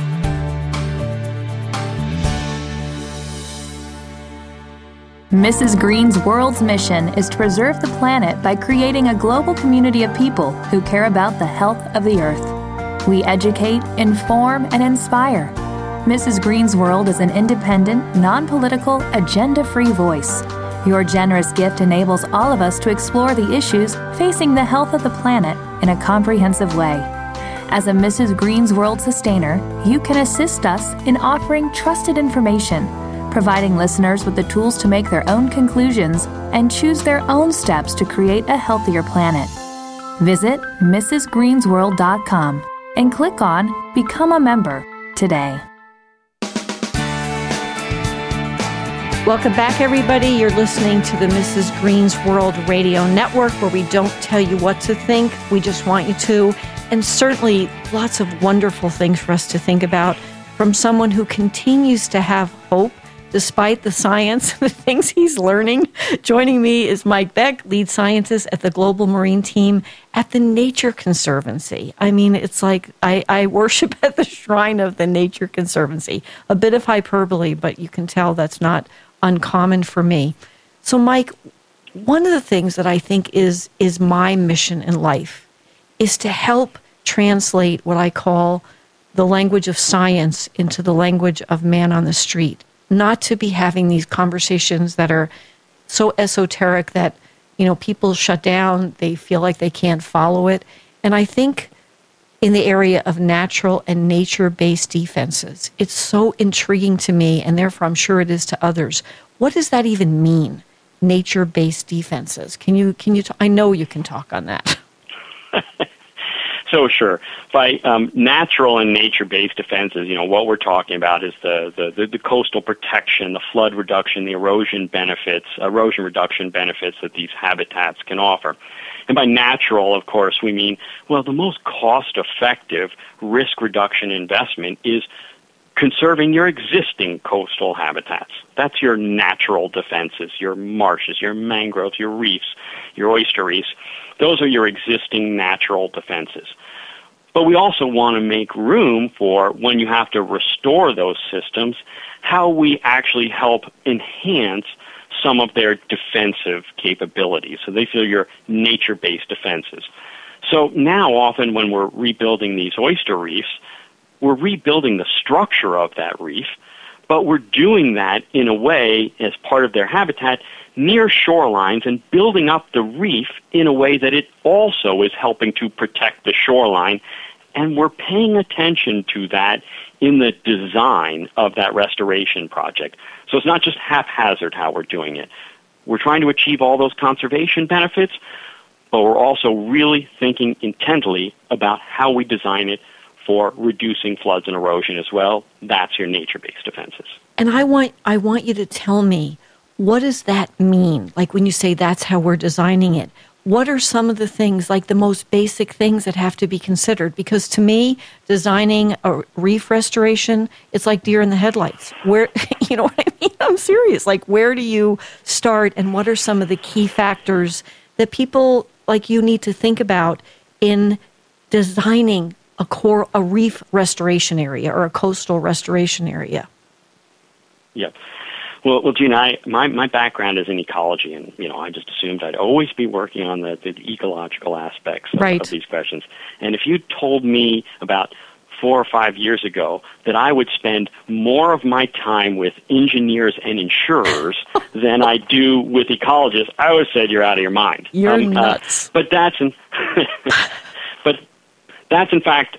Mrs. Green's world's mission is to preserve the planet by creating a global community of people who care about the health of the earth. We educate, inform, and inspire. Mrs. Green's World is an independent, non-political, agenda-free voice. Your generous gift enables all of us to explore the issues facing the health of the planet in a comprehensive way. As a Mrs. Green's World sustainer, you can assist us in offering trusted information, providing listeners with the tools to make their own conclusions and choose their own steps to create a healthier planet. Visit mrsgreensworld.com and click on Become a Member today. Welcome back, everybody. You're listening to the Mrs. Green's World Radio Network, where we don't tell you what to think. We just want you to. And certainly lots of wonderful things for us to think about from someone who continues to have hope despite the science, the things he's learning. Joining me is Mike Beck, lead scientist at the Global Marine Team at the Nature Conservancy. I mean, it's like I worship at the shrine of the Nature Conservancy. A bit of hyperbole, but you can tell that's not uncommon for me. So, Mike, one of the things that I think is my mission in life is to help translate what I call the language of science into the language of man on the street. Not to be having these conversations that are so esoteric that, you know, people shut down, they feel like they can't follow it. And I think in the area of natural and nature-based defenses, it's so intriguing to me, and therefore I'm sure it is to others. What does that even mean, nature-based defenses? Can you I know you can talk on that. So sure. By natural and nature-based defenses, you know, what we're talking about is the coastal protection, the flood reduction, the erosion reduction benefits that these habitats can offer. And by natural, of course, we mean, well, the most cost-effective risk reduction investment is conserving your existing coastal habitats. That's your natural defenses, your marshes, your mangroves, your reefs, your oyster reefs. Those are your existing natural defenses. But we also want to make room for, when you have to restore those systems, how we actually help enhance some of their defensive capabilities. So they feel your nature-based defenses. So now often when we're rebuilding these oyster reefs, we're rebuilding the structure of that reef, but we're doing that in a way as part of their habitat near shorelines and building up the reef in a way that it also is helping to protect the shoreline. And we're paying attention to that in the design of that restoration project. So it's not just haphazard how we're doing it. We're trying to achieve all those conservation benefits, but we're also really thinking intently about how we design it for reducing floods and erosion as well. That's your nature-based defenses. And I want you to tell me, what does that mean? Like when you say that's how we're designing it, what are some of the things, like the most basic things that have to be considered? Because to me, designing a reef restoration, it's like deer in the headlights. Where, you know what I mean? I'm serious. Like, where do you start, and what are some of the key factors that people like you need to think about in designing a reef restoration area or a coastal restoration area? Yep. Well, Gina, my background is in ecology, and I just assumed I'd always be working on the ecological aspects of these questions. And if you told me about 4 or 5 years ago that I would spend more of my time with engineers and insurers than I do with ecologists, I would have said you're out of your mind. You're nuts. But that's in fact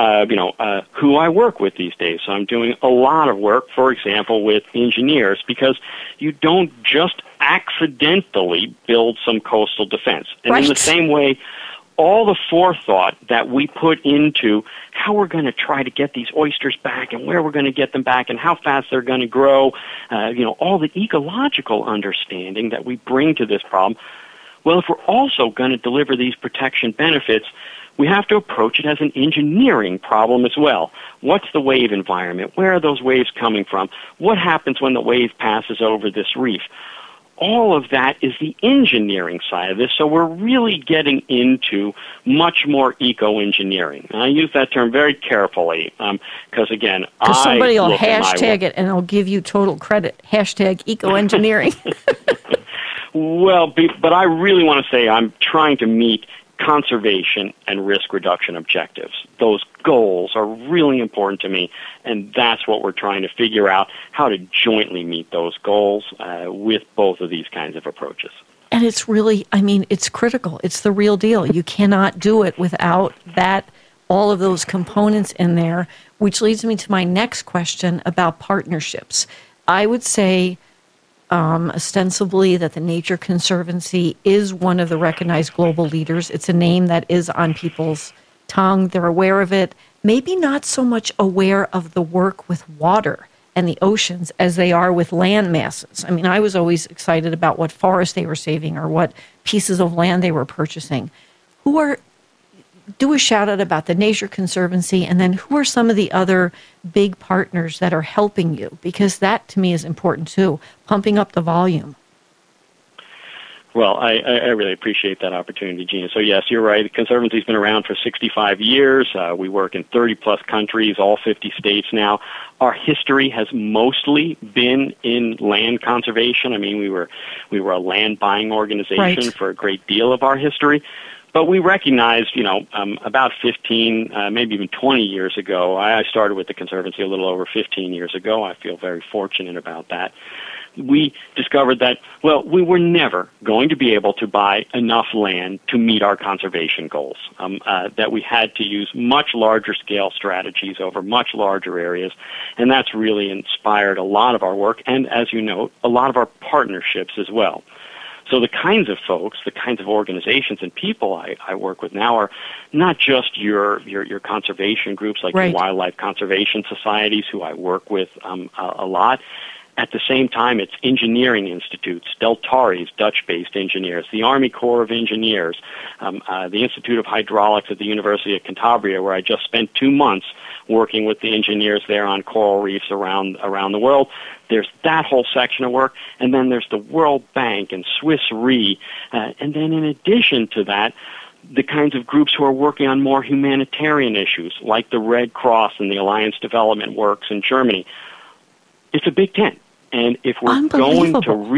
who I work with these days. So I'm doing a lot of work, for example, with engineers, because you don't just accidentally build some coastal defense. And in the same way, all the forethought that we put into how we're going to try to get these oysters back and where we're going to get them back and how fast they're going to grow, all the ecological understanding that we bring to this problem. Well, if we're also going to deliver these protection benefits, we have to approach it as an engineering problem as well. What's the wave environment? Where are those waves coming from? What happens when the wave passes over this reef? All of that is the engineering side of this, so we're really getting into much more eco-engineering. And I use that term very carefully because, again, somebody will hashtag it and it'll give you total credit. Hashtag eco-engineering. Well, but I really want to say I'm trying to meet conservation and risk reduction objectives. Those goals are really important to me, and that's what we're trying to figure out, how to jointly meet those goals with both of these kinds of approaches. And it's really, it's critical. It's the real deal. You cannot do it without all of those components in there, which leads me to my next question about partnerships. I would say ostensibly that the Nature Conservancy is one of the recognized global leaders. It's a name that is on people's tongue. They're aware of it. Maybe not so much aware of the work with water and the oceans as they are with land masses. I was always excited about what forests they were saving or what pieces of land they were purchasing. Do a shout out about the Nature Conservancy, and then who are some of the other big partners that are helping you? Because that to me is important too, pumping up the volume. Well, I really appreciate that opportunity, Gina. So yes, you're right. The Conservancy's been around for 65 years. We work in 30-plus countries, all 50 states now. Our history has mostly been in land conservation. We were a land-buying organization for a great deal of our history. But we recognized, about 15, maybe even 20 years ago, I started with the Conservancy a little over 15 years ago. I feel very fortunate about that. We discovered that, we were never going to be able to buy enough land to meet our conservation goals, that we had to use much larger scale strategies over much larger areas, and that's really inspired a lot of our work and, as you note, a lot of our partnerships as well. So the kinds of folks, the kinds of organizations and people I work with now are not just your conservation groups like the wildlife conservation societies, who I work with a lot. At the same time, it's engineering institutes, Deltares, Dutch-based engineers, the Army Corps of Engineers, the Institute of Hydraulics at the University of Cantabria, where I just spent 2 months working with the engineers there on coral reefs around the world. There's that whole section of work, and then there's the World Bank and Swiss Re, and then in addition to that, the kinds of groups who are working on more humanitarian issues, like the Red Cross and the Alliance Development Works in Germany. It's a big tent, and if we're going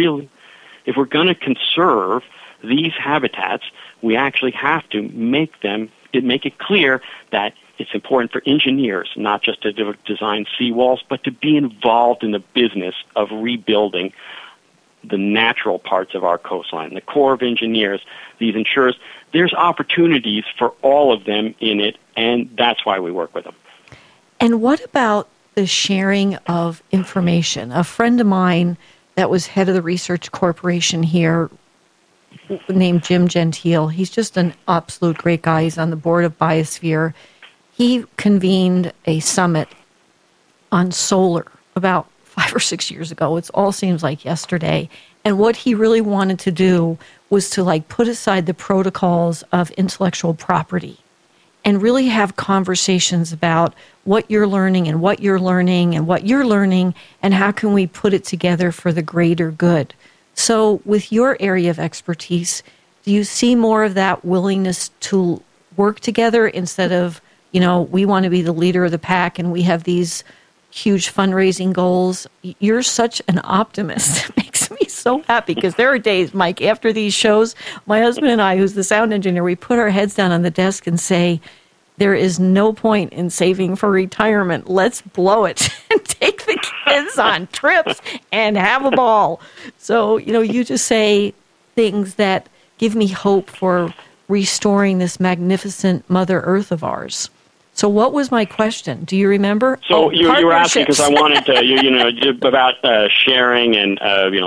to conserve these habitats, we actually have to make it clear that it's important for engineers not just to design seawalls, but to be involved in the business of rebuilding the natural parts of our coastline. The Corps of Engineers, these insurers, there's opportunities for all of them in it, and that's why we work with them. And what about the sharing of information? A friend of mine that was head of the research corporation here named Jim Gentile, he's just an absolute great guy. He's on the board of Biosphere. He convened a summit on solar about 5 or 6 years ago. It all seems like yesterday. And what he really wanted to do was to put aside the protocols of intellectual property and really have conversations about what you're learning and what you're learning and what you're learning and how can we put it together for the greater good. So with your area of expertise, do you see more of that willingness to work together instead of, we want to be the leader of the pack and we have these huge fundraising goals? You're such an optimist. It makes me so happy because there are days, Mike, after these shows, my husband and I, who's the sound engineer, we put our heads down on the desk and say, there is no point in saving for retirement. Let's blow it and take the kids on trips and have a ball. So, you just say things that give me hope for restoring this magnificent Mother Earth of ours. So what was my question? Do you remember? So you were asking, because I wanted to, about sharing and,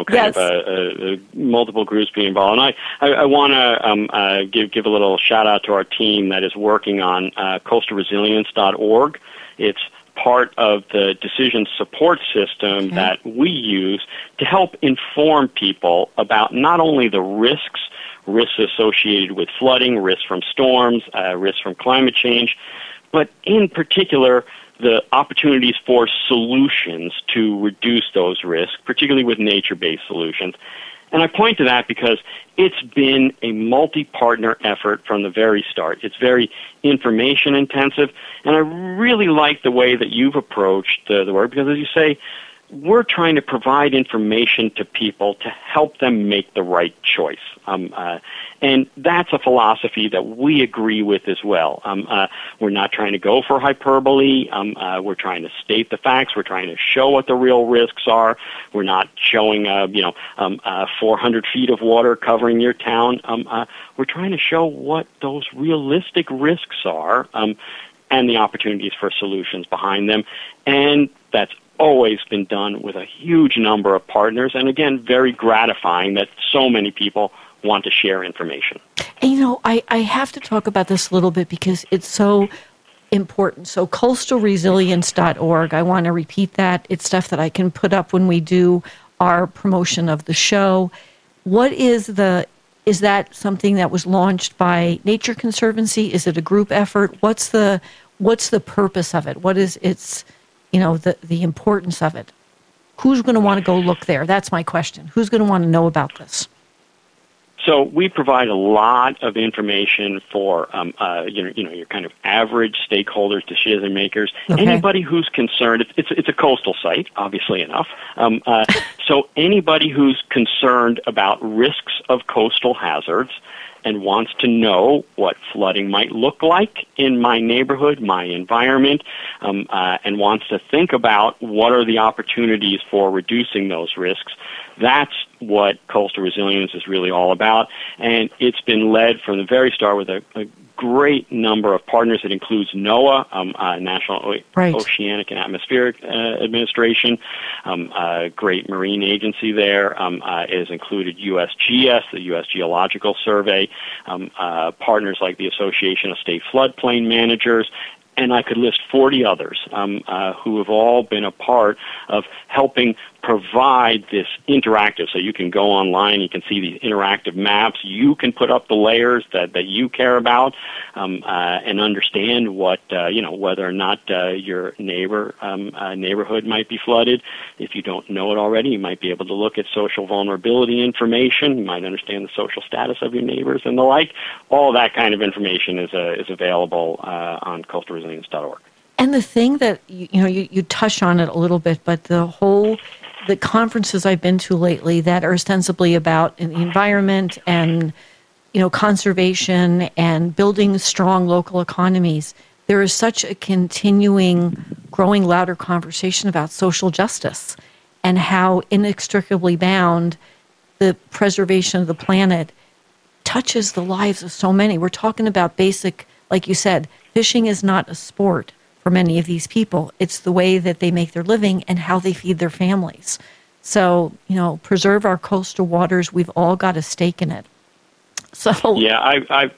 multiple groups being involved. And I want to give a little shout-out to our team that is working on coastalresilience.org. It's part of the decision support system that we use to help inform people about not only the risks associated with flooding, risks from storms, risks from climate change, but in particular, the opportunities for solutions to reduce those risks, particularly with nature-based solutions. And I point to that because it's been a multi-partner effort from the very start. It's very information-intensive, and I really like the way that you've approached the work, because as you say, we're trying to provide information to people to help them make the right choice. And that's a philosophy that we agree with as well. We're not trying to go for hyperbole. We're trying to state the facts. We're trying to show what the real risks are. We're not showing, 400 feet of water covering your town. We're trying to show what those realistic risks are and the opportunities for solutions behind them. And that's always been done with a huge number of partners, and again, very gratifying that so many people want to share information. And I have to talk about this a little bit because it's so important. So coastalresilience.org, I want to repeat that. It's stuff that I can put up when we do our promotion of the show. Is that something that was launched by Nature Conservancy? Is it a group effort? What's the purpose of it? What is its the importance of it? Who's going to want to go look there? That's my question. Who's going to want to know about this? So we provide a lot of information for your kind of average stakeholders, decision makers, anybody who's concerned. It's a coastal site, obviously enough. So anybody who's concerned about risks of coastal hazards and wants to know what flooding might look like in my neighborhood, my environment, and wants to think about what are the opportunities for reducing those risks, that's what Coastal Resilience is really all about. And it's been led from the very start with a great number of partners. It includes NOAA, National Oceanic and Atmospheric Administration, a great marine agency there. It has included USGS, the U.S. Geological Survey, partners like the Association of State Floodplain Managers, and I could list 40 others who have all been a part of helping provide this interactive, so you can go online, you can see these interactive maps, you can put up the layers that you care about, and understand what, whether or not your neighborhood might be flooded. If you don't know it already, you might be able to look at social vulnerability information, you might understand the social status of your neighbors and the like. All that kind of information is available on coastalresilience.org. And the thing that, you touch on it a little bit, but the conferences I've been to lately that are ostensibly about the environment and, conservation and building strong local economies, there is such a continuing, growing louder conversation about social justice and how inextricably bound the preservation of the planet touches the lives of so many. We're talking about basic, like you said, fishing is not a sport for many of these people. It's the way that they make their living and how they feed their families. So, preserve our coastal waters. We've all got a stake in it. So yeah, I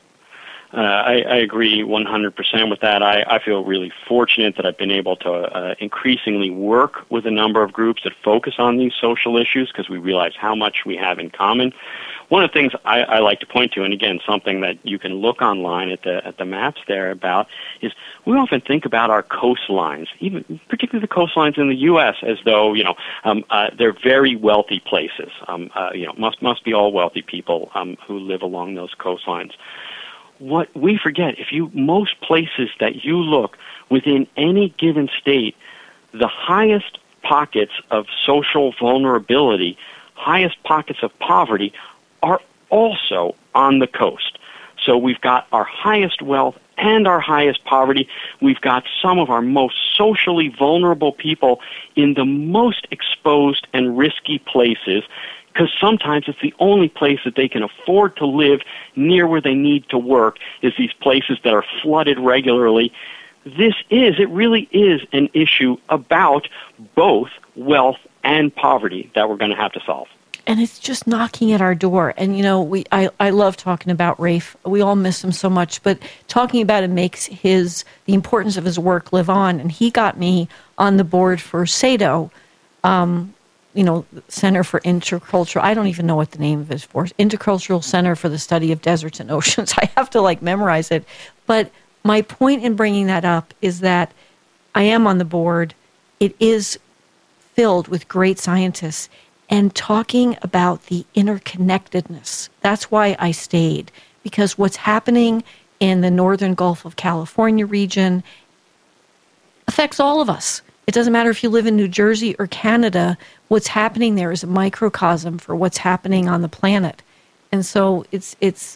agree 100% with that. I feel really fortunate that I've been able to increasingly work with a number of groups that focus on these social issues because we realize how much we have in common. One of the things I like to point to, and again, something that you can look online at the maps there about, is we often think about our coastlines, even particularly the coastlines in the U.S., as though they're very wealthy places. Must be all wealthy people who live along those coastlines. What we forget, most places that you look within any given state, the highest pockets of social vulnerability, highest pockets of poverty are also on the coast. So we've got our highest wealth and our highest poverty. We've got some of our most socially vulnerable people in the most exposed and risky places, because sometimes it's the only place that they can afford to live near where they need to work, is these places that are flooded regularly. It really is an issue about both wealth and poverty that we're going to have to solve. And it's just knocking at our door. And, I love talking about Rafe. We all miss him so much, but talking about it makes the importance of his work live on. And he got me on the board for SADO, Center for Intercultural, I don't even know what the name of it is for, Intercultural Center for the Study of Deserts and Oceans. I have to memorize it. But my point in bringing that up is that I am on the board. It is filled with great scientists and talking about the interconnectedness. That's why I stayed, because what's happening in the northern Gulf of California region affects all of us. It doesn't matter if you live in New Jersey or Canada. What's happening there is a microcosm for what's happening on the planet. And so it's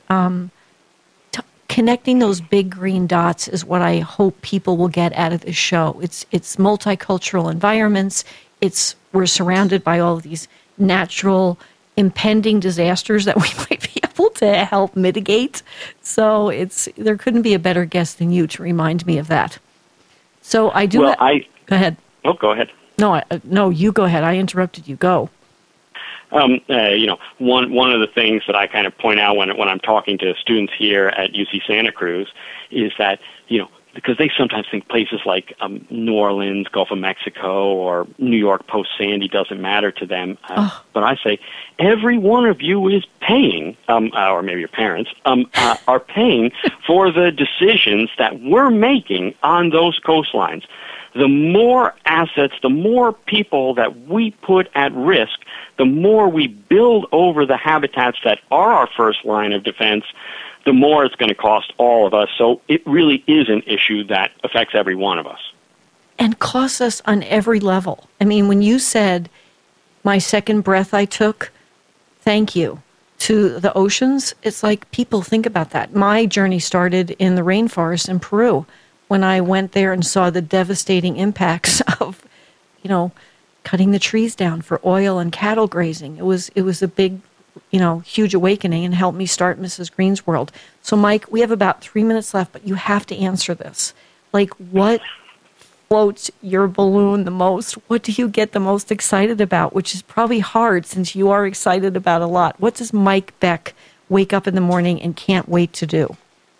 connecting those big green dots is what I hope people will get out of this show. It's multicultural environments. We're surrounded by all of these natural impending disasters that we might be able to help mitigate. So there couldn't be a better guest than you to remind me of that. So I do. Well, go ahead. Oh, go ahead. No, you go ahead. I interrupted you. Go. One of the things that I kind of point out when I'm talking to students here at UC Santa Cruz is that, because they sometimes think places like New Orleans, Gulf of Mexico, or New York post-Sandy doesn't matter to them. But I say every one of you is paying, or maybe your parents, are paying for the decisions that we're making on those coastlines. The more assets, the more people that we put at risk, the more we build over the habitats that are our first line of defense, the more it's going to cost all of us. So it really is an issue that affects every one of us. And costs us on every level. I mean, when you said, my second breath I took, thank you, to the oceans, it's like people think about that. My journey started in the rainforest in Peru when I went there and saw the devastating impacts of, cutting the trees down for oil and cattle grazing. It was a big, huge awakening and helped me start Mrs. Green's World. So, Mike, we have about 3 minutes left, but you have to answer this. What floats your balloon the most? What do you get the most excited about? Which is probably hard since you are excited about a lot. What does Mike Beck wake up in the morning and can't wait to do?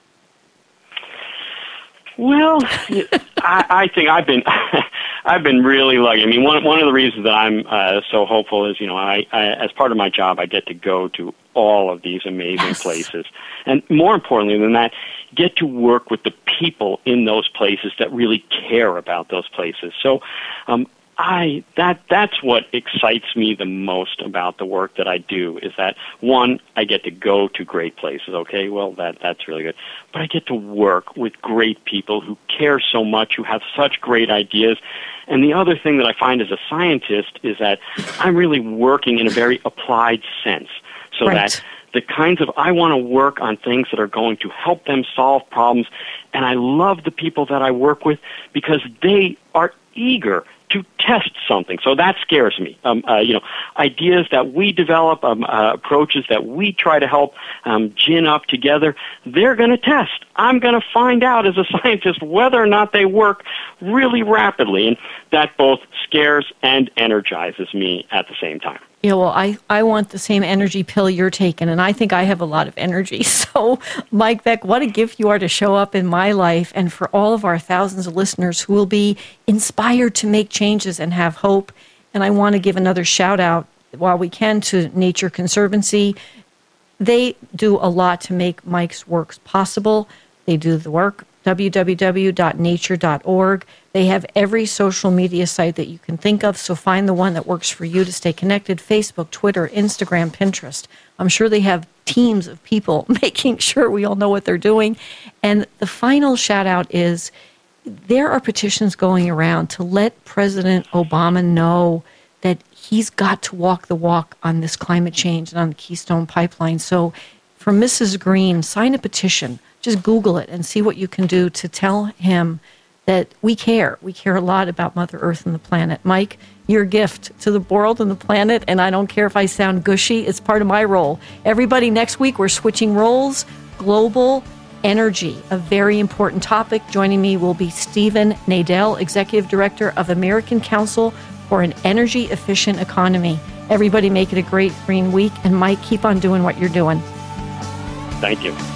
Well, I think I've been really lucky. I mean, one of the reasons that I'm so hopeful is, I as part of my job, I get to go to all of these amazing places, and more importantly than that, get to work with the people in those places that really care about those places. So, that's what excites me the most about the work that I do, is that, one, I get to go to great places. Okay, well, that's really good. But I get to work with great people who care so much, who have such great ideas. And the other thing that I find as a scientist is that I'm really working in a very applied sense, so that the kinds of, I want to work on things that are going to help them solve problems. And I love the people that I work with because they are eager to test something. So that scares me. Ideas that we develop, approaches that we try to help gin up together, they're going to test. I'm going to find out as a scientist whether or not they work really rapidly. And that both scares and energizes me at the same time. Yeah, well, I want the same energy pill you're taking, and I think I have a lot of energy. So, Mike Beck, what a gift you are to show up in my life and for all of our thousands of listeners who will be inspired to make changes and have hope. And I want to give another shout out, while we can, to Nature Conservancy. They do a lot to make Mike's works possible. They do the work, www.nature.org. They have every social media site that you can think of, so find the one that works for you to stay connected. Facebook, Twitter, Instagram, Pinterest. I'm sure they have teams of people making sure we all know what they're doing. And the final shout out is there are petitions going around to let President Obama know that he's got to walk the walk on this climate change and on the Keystone Pipeline. So for Mrs. Green, sign a petition. Just Google it and see what you can do to tell him that we care. We care a lot about Mother Earth and the planet. Mike, your gift to the world and the planet, and I don't care if I sound gushy, it's part of my role. Everybody, next week we're switching roles. Global energy, a very important topic. Joining me will be Stephen Nadell, Executive Director of American Council for an Energy Efficient Economy. Everybody make it a great green week, and Mike, keep on doing what you're doing. Thank you.